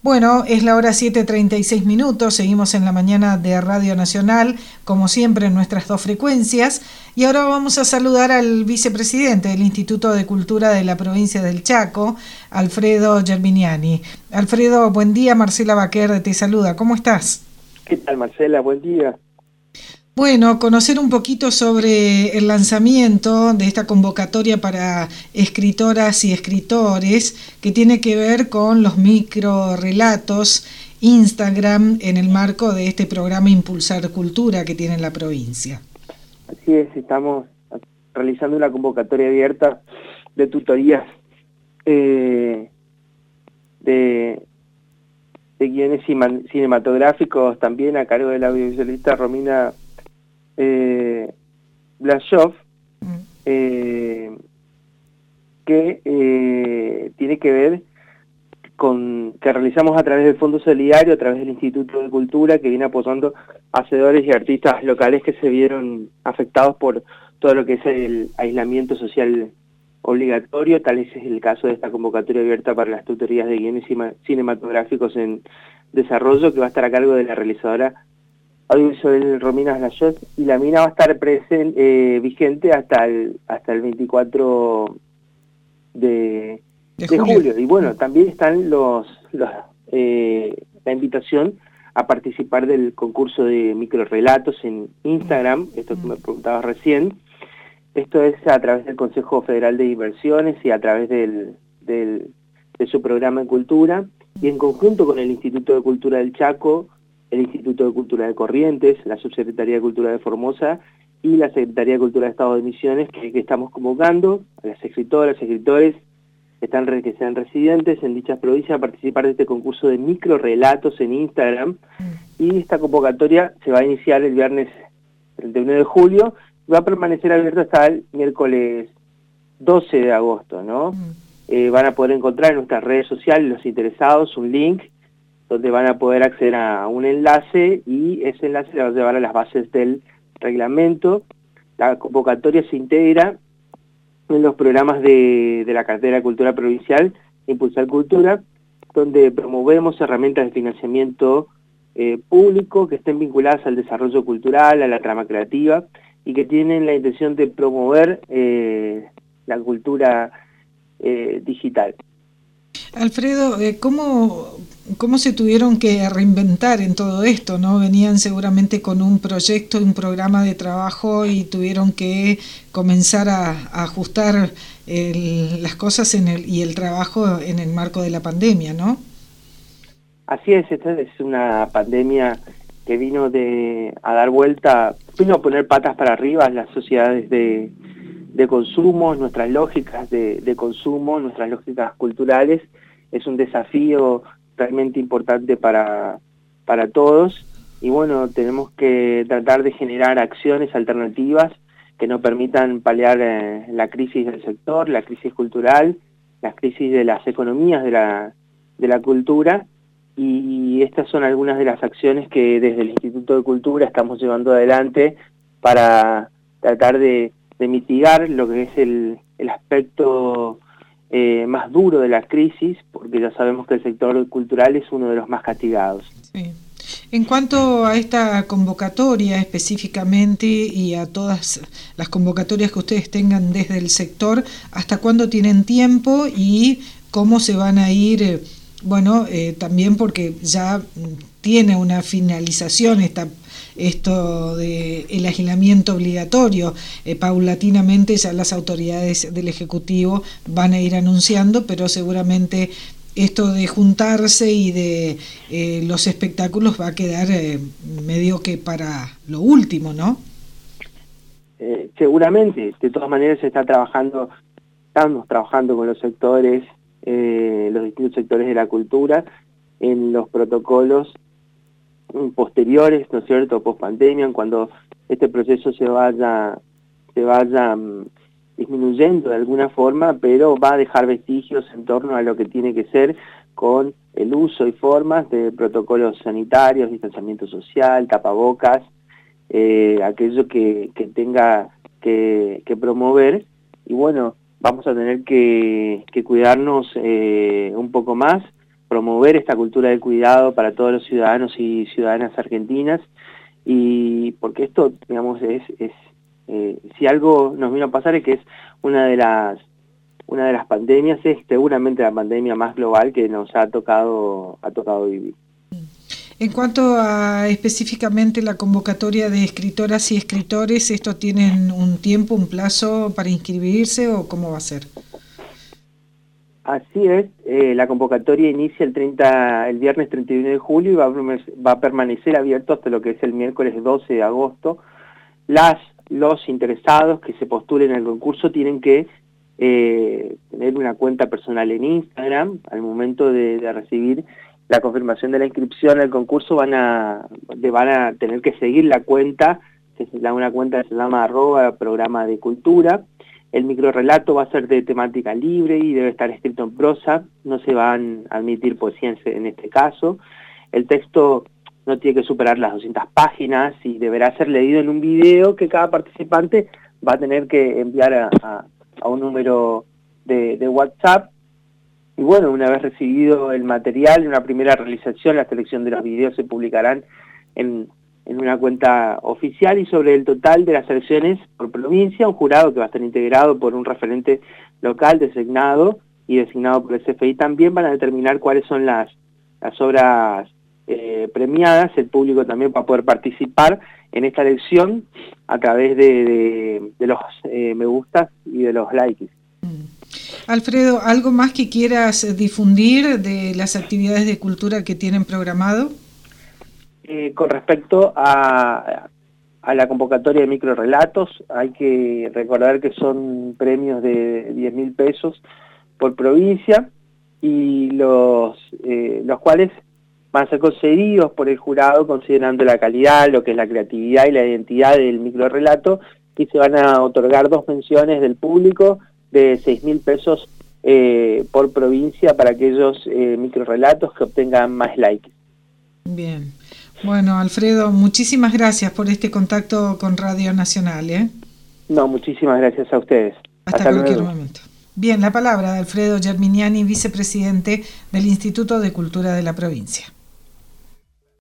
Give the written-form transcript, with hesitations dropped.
Bueno, es la hora 7:36, seguimos en la mañana de Radio Nacional, como siempre en nuestras dos frecuencias, y ahora vamos a saludar al vicepresidente del Instituto de Cultura de la provincia del Chaco, Alfredo Germiniani. Alfredo, buen día, Marcela Baquer te saluda, ¿cómo estás? ¿Qué tal, Marcela? Buen día. Bueno, conocer un poquito sobre el lanzamiento de esta convocatoria para escritoras y escritores que tiene que ver con los microrelatos Instagram en el marco de este programa Impulsar Cultura que tiene la provincia. Así es, estamos realizando una convocatoria abierta de tutorías de guiones cinematográficos, también a cargo de la audiovisualista Romina Blashoff, que tiene que ver con que realizamos a través del Fondo Solidario, a través del Instituto de Cultura, que viene apoyando a hacedores y artistas locales que se vieron afectados por todo lo que es el aislamiento social obligatorio. Tal es el caso de esta convocatoria abierta para las tutorías de guiones cinematográficos en desarrollo, que va a estar a cargo de la realizadora audiovisual Romina Blashoff, y la mina va a estar vigente hasta el 24 de julio. Y bueno, también están la invitación a participar del concurso de microrelatos en Instagram, esto que me preguntabas recién. Esto es a través del Consejo Federal de Inversiones y a través de su programa de cultura, y en conjunto con el Instituto de Cultura del Chaco, el Instituto de Cultura de Corrientes, la Subsecretaría de Cultura de Formosa y la Secretaría de Cultura de Estado de Misiones, que estamos convocando a las escritoras, escritores que sean residentes en dichas provincias a participar de este concurso de microrelatos en Instagram. Y esta convocatoria se va a iniciar el viernes 31 de julio y va a permanecer abierta hasta el miércoles 12 de agosto, ¿no? Van a poder encontrar en nuestras redes sociales, los interesados, un link donde van a poder acceder a un enlace, y ese enlace le va a llevar a las bases del reglamento. La convocatoria se integra en los programas de la Cartera de Cultura Provincial, Impulsar Cultura, donde promovemos herramientas de financiamiento público que estén vinculadas al desarrollo cultural, a la trama creativa, y que tienen la intención de promover la cultura digital. Alfredo, ¿cómo se tuvieron que reinventar en todo esto, ¿no? Venían seguramente con un proyecto, un programa de trabajo y tuvieron que comenzar a ajustar las cosas y el trabajo en el marco de la pandemia, ¿no? Así es, esta es una pandemia que vino a dar vuelta, vino a poner patas para arriba a las sociedades de consumo, nuestras lógicas de consumo, nuestras lógicas culturales. Es un desafío realmente importante para todos, y bueno, tenemos que tratar de generar acciones alternativas que nos permitan paliar la crisis del sector, la crisis cultural, la crisis de las economías de la cultura, y estas son algunas de las acciones que desde el Instituto de Cultura estamos llevando adelante para tratar de mitigar lo que es el aspecto más duro de la crisis, porque ya sabemos que el sector cultural es uno de los más castigados. Sí. En cuanto a esta convocatoria específicamente y a todas las convocatorias que ustedes tengan desde el sector, ¿hasta cuándo tienen tiempo y cómo se van a ir? También porque ya tiene una finalización esto de el aislamiento obligatorio. Paulatinamente ya las autoridades del Ejecutivo van a ir anunciando, pero seguramente esto de juntarse y de los espectáculos va a quedar medio que para lo último, ¿no? Seguramente, de todas maneras estamos trabajando con los sectores, los distintos sectores de la cultura, en los protocolos posteriores, ¿no es cierto?, post pandemia, cuando este proceso se vaya disminuyendo de alguna forma, pero va a dejar vestigios en torno a lo que tiene que ser con el uso y formas de protocolos sanitarios, distanciamiento social, tapabocas, aquello que tenga que promover. Y bueno, vamos a tener que cuidarnos un poco más, promover esta cultura del cuidado para todos los ciudadanos y ciudadanas argentinas, y porque esto, digamos, si algo nos vino a pasar es que es una de las pandemias, es seguramente la pandemia más global que nos ha tocado vivir. En cuanto a específicamente la convocatoria de escritoras y escritores, ¿esto tienen un tiempo, un plazo para inscribirse o cómo va a ser? Así es, la convocatoria inicia el viernes 31 de julio y va a permanecer abierto hasta lo que es el miércoles 12 de agosto. Los interesados que se postulen al concurso tienen que tener una cuenta personal en Instagram. Al momento de recibir la confirmación de la inscripción al concurso van a tener que seguir la cuenta, una cuenta que se llama @programa de cultura. El microrrelato va a ser de temática libre y debe estar escrito en prosa, no se van a admitir poesía en este caso. El texto no tiene que superar las 200 páginas y deberá ser leído en un video que cada participante va a tener que enviar a un número de WhatsApp. Y bueno, una vez recibido el material, en una primera realización, la selección de los videos se publicarán en una cuenta oficial, y sobre el total de las selecciones por provincia, un jurado que va a estar integrado por un referente local designado por el CFI también van a determinar cuáles son las obras premiadas. El público también va a poder participar en esta elección a través de los me gustas y de los likes. Alfredo, ¿algo más que quieras difundir de las actividades de cultura que tienen programado? Con respecto a la convocatoria de microrrelatos, hay que recordar que son premios de 10.000 pesos por provincia, y los cuales van a ser concedidos por el jurado considerando la calidad, lo que es la creatividad y la identidad del microrrelato, y se van a otorgar 2 menciones del público de 6.000 pesos por provincia para aquellos microrrelatos que obtengan más likes. Bien. Bueno, Alfredo, muchísimas gracias por este contacto con Radio Nacional. No, muchísimas gracias a ustedes. Hasta cualquier momento. Bien, la palabra de Alfredo Germiniani, vicepresidente del Instituto de Cultura de la provincia.